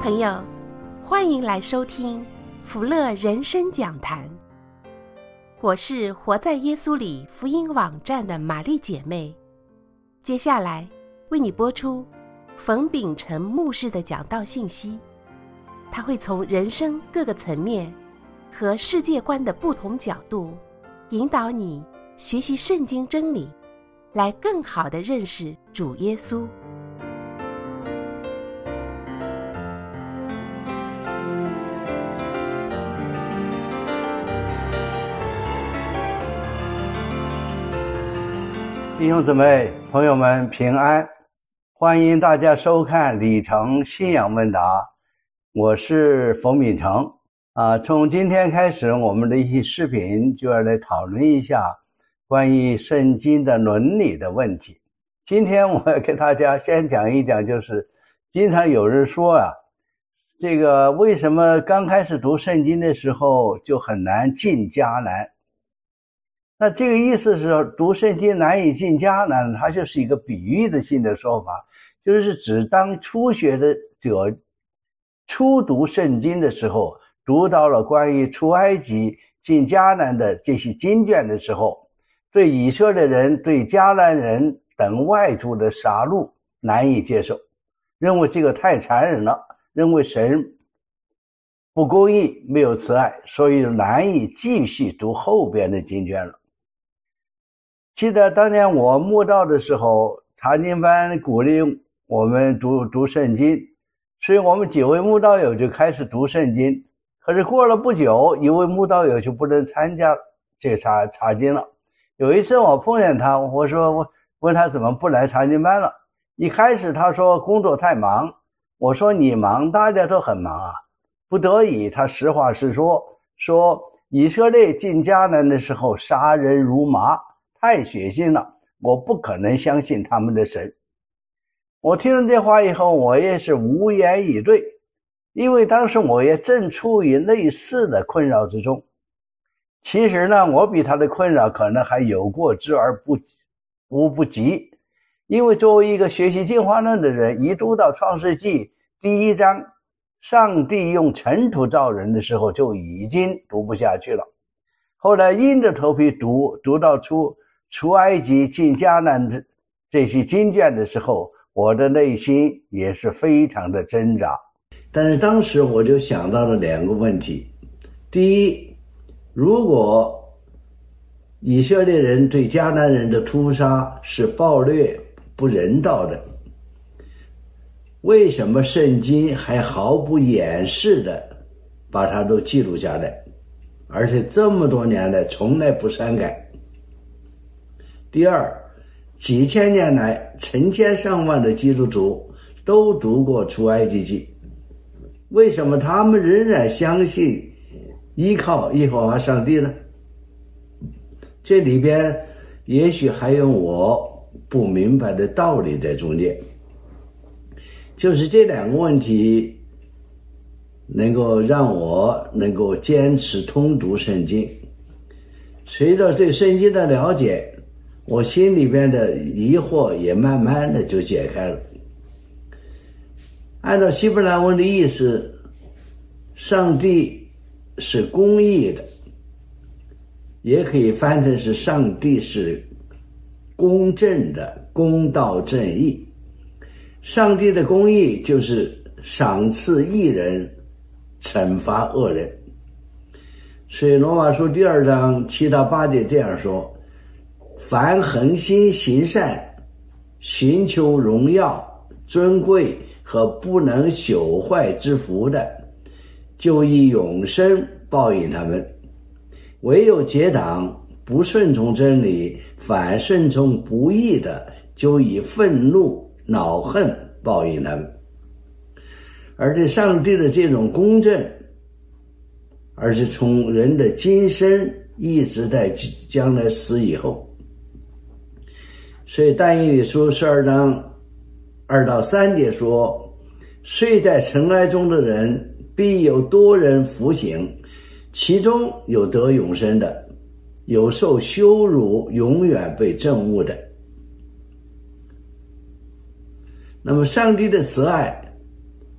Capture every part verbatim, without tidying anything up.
朋友，欢迎来收听福乐人生讲坛。我是活在耶稣里福音网站的玛丽姐妹，接下来为你播出冯秉成牧师的讲道信息。他会从人生各个层面和世界观的不同角度，引导你学习圣经真理，来更好地认识主耶稣。 弟兄姊妹朋友们平安，欢迎大家收看李成信仰问答，我是冯秉成啊。从今天开始，我们的一些视频就要来讨论一下关于圣经的伦理的问题。今天我要给大家先讲一讲，就是经常有人说啊，这个为什么刚开始读圣经的时候就很难进迦南？那这个意思是读圣经难以进迦南，它就是一个比喻的性的说法，就是指当初学的者初读圣经的时候，读到了关于出埃及进迦南的这些经卷的时候，对以色列人对迦南人等外族的杀戮难以接受，认为这个太残忍了，认为神不公义没有慈爱，所以难以继续读后边的经卷了。记得当年我慕道的时候，查经班鼓励我们读读圣经，所以我们几位慕道友就开始读圣经。可是过了不久，一位慕道友就不能参加这个查查经了。有一次我碰见他，我说我问他怎么不来查经班了。一开始他说工作太忙，我说你忙，大家都很忙啊。不得已，他实话实说，说以色列进迦南的时候杀人如麻，太血腥了，我不可能相信他们的神。我听了这话以后，我也是无言以对，因为当时我也正处于类似的困扰之中。其实呢，我比他的困扰可能还有过之而不无不及，因为作为一个学习进化论的人，一读到创世纪第一章上帝用尘土造人的时候，就已经读不下去了。后来硬着头皮读读到出出埃及进迦南的这些经卷的时候，我的内心也是非常的挣扎。但是当时我就想到了两个问题。第一，如果以色列人对迦南人的屠杀是暴虐不人道的，为什么圣经还毫不掩饰的把它都记录下来，而且这么多年来从来不删改？第二，几千年来成千上万的基督徒都读过出埃及记，为什么他们仍然相信依靠耶和华上帝呢？这里边也许还有我不明白的道理在中间。就是这两个问题能够让我能够坚持通读圣经。随着对圣经的了解，我心里边的疑惑也慢慢的就解开了。按照希伯来文的意思，上帝是公义的，也可以翻成是上帝是公正的，公道正义。上帝的公义就是赏赐义人，惩罚恶人。所以罗马书第二章七到八节这样说：凡恒心行善，寻求荣耀、尊贵和不能朽坏之福的，就以永生报应他们；唯有结党不顺从真理，反顺从不义的，就以愤怒、恼恨报应他们。而对上帝的这种公正，而是从人的今生一直在将来死以后。所以但以理书十二章二到三节说：睡在尘埃中的人，必有多人服刑，其中有得永生的，有受羞辱永远被憎恶的。那么上帝的慈爱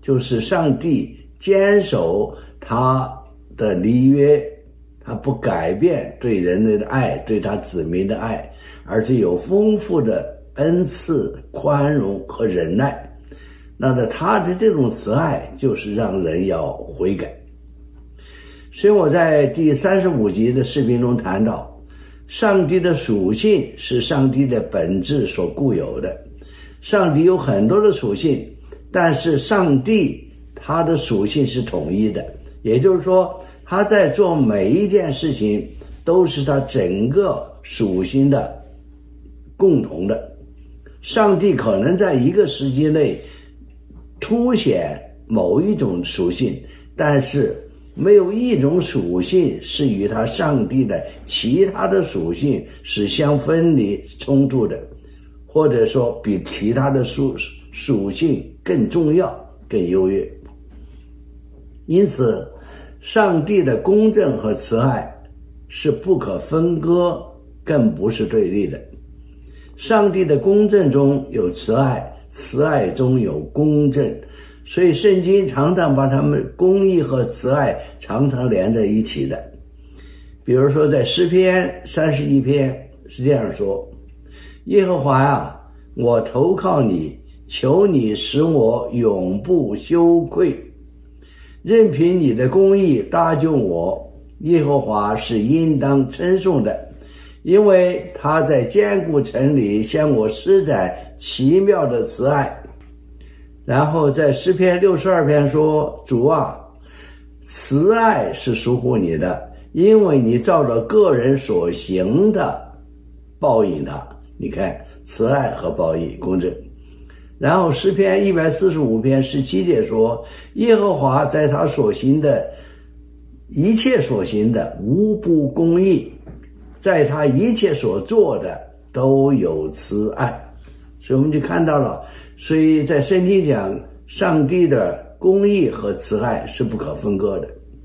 就是上帝坚守他的立约，他不改变对人类的爱，对他子民的爱，而且有丰富的恩赐、宽容和忍耐。那么他的这种慈爱就是让人要悔改。所以我在第三十五集的视频中谈到，上帝的属性是上帝的本质所固有的。上帝有很多的属性，但是上帝他的属性是统一的，也就是说他在做每一件事情都是他整个属性的共同的。上帝可能在一个时期内凸显某一种属性，但是没有一种属性是与他上帝的其他的属性是相分离冲突的，或者说比其他的属属性更重要更优越。因此上帝的公正和慈爱是不可分割，更不是对立的。上帝的公正中有慈爱，慈爱中有公正，所以圣经常常把他们公义和慈爱常常连在一起的。比如说在诗篇三十一篇是这样说，耶和华啊，我投靠你，求你使我永不羞愧，任凭你的公义搭救我。耶和华是应当称颂的，因为他在坚固城里向我施展奇妙的慈爱。然后在诗篇六十二篇说，主啊，慈爱是属乎你的，因为你照着个人所行的报应他。你看，慈爱和报应公正。然后诗篇一百四十五篇十七节说，耶和华在他所行的一切所行的无不公义，在他一切所做的都有慈爱。所以我们就看到了，所以在圣经讲上帝的公义和慈爱是不可分割的。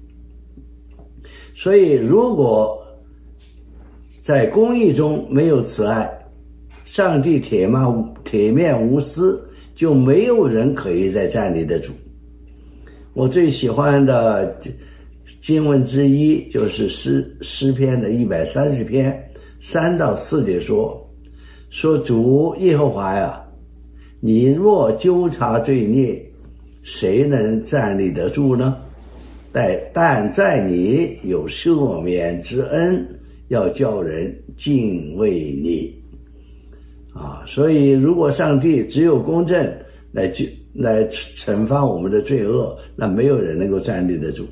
所以如果在公义中没有慈爱，上帝铁面铁面无私，就没有人可以再站立得住。我最喜欢的经文之一就是诗诗篇的一百三十篇三到四节说，说主耶和华呀，你若纠察罪孽，谁能站立得住呢？但但在你有赦免之恩，要叫人敬畏你。啊，所以如果上帝只有公正来来惩罚我们的罪恶，那没有人能够站立得住。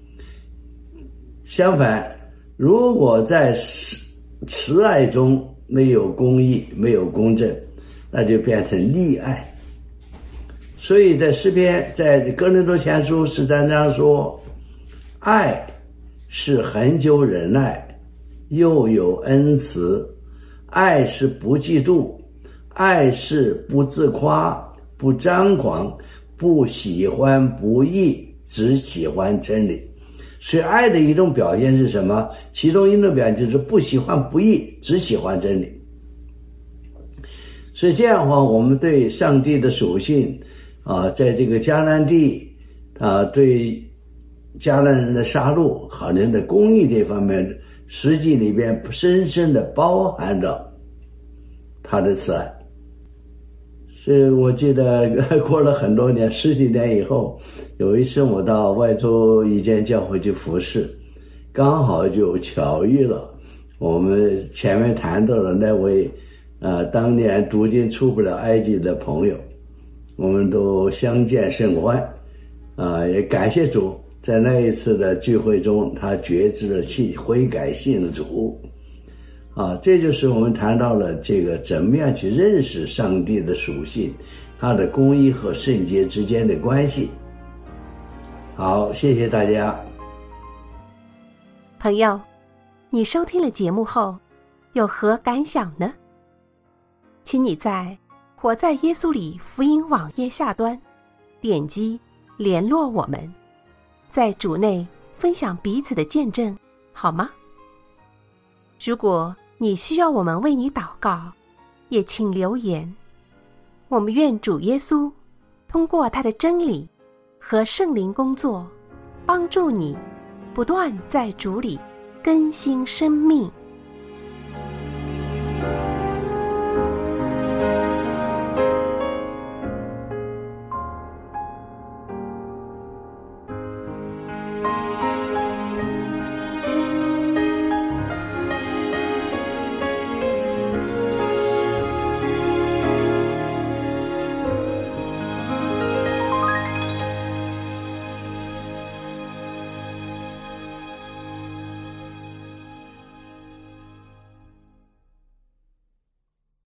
相反，如果在慈爱中没有公义，没有公正，那就变成溺爱。所以在诗篇，在哥林多前书十三章说，爱是恒久忍耐，又有恩慈，爱是不嫉妒，爱是不自夸，不张狂，不喜欢不义，只喜欢真理。所以爱的一种表现是什么？其中一种表现就是不喜欢不义，只喜欢真理。所以这样的话，我们对上帝的属性啊，在这个迦南地啊，对迦南人的杀戮可能在公义这方面实际里边深深的包含着他的慈爱。所以我记得过了很多年，十几年以后，有一次我到外州一间教会去服侍，刚好就巧遇了我们前面谈到的那位呃，当年读经出不了埃及的朋友，我们都相见甚欢啊、呃！也感谢主，在那一次的聚会中，他觉知了信悔改信了主啊！这就是我们谈到了这个怎么样去认识上帝的属性，他的公义和圣洁之间的关系。好，谢谢大家。 朋友，你收听了节目后有何感想呢？请你在活在耶稣里福音网页下端点击联络我们，在主内分享彼此的见证，好吗？如果你需要我们为你祷告，也请留言。我们愿主耶稣通过他的真理和圣灵工作，帮助你不断在主里更新生命。